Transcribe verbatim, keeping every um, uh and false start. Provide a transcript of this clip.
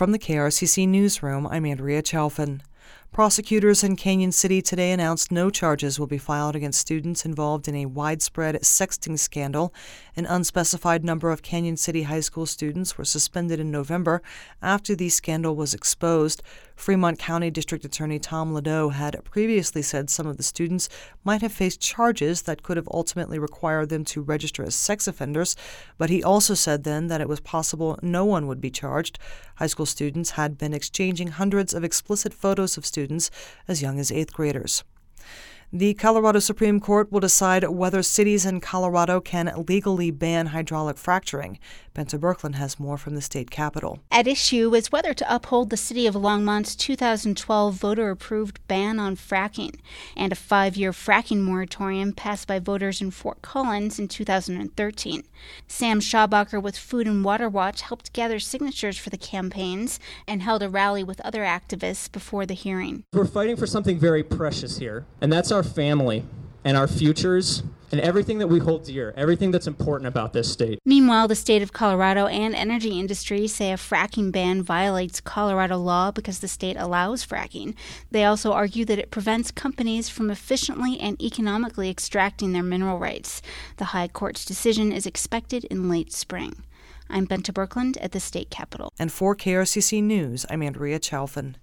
From the K R C C Newsroom, I'm Andrea Chalfin. Prosecutors in Canyon City today announced no charges will be filed against students involved in a widespread sexting scandal. An unspecified number of Canyon City high school students were suspended in November after the scandal was exposed. Fremont County District Attorney Tom Ladeau had previously said some of the students might have faced charges that could have ultimately required them to register as sex offenders, but he also said then that it was possible no one would be charged. High school students had been exchanging hundreds of explicit photos of students as young as eighth graders. The Colorado Supreme Court will decide whether cities in Colorado can legally ban hydraulic fracturing. Benta Birkeland has more from the state capitol. At issue is whether to uphold the city of Longmont's two thousand twelve voter-approved ban on fracking and a five-year fracking moratorium passed by voters in Fort Collins in two thousand thirteen. Sam Schabacher with Food and Water Watch helped gather signatures for the campaigns and held a rally with other activists before the hearing. We're fighting for something very precious here, and that's our family and our futures and everything that we hold dear, everything that's important about this state. Meanwhile, the state of Colorado and energy industry say a fracking ban violates Colorado law because the state allows fracking. They also argue that it prevents companies from efficiently and economically extracting their mineral rights. The High Court's decision is expected in late spring. I'm Benta Birkeland at the state capitol. And for K R C C News, I'm Andrea Chalfin.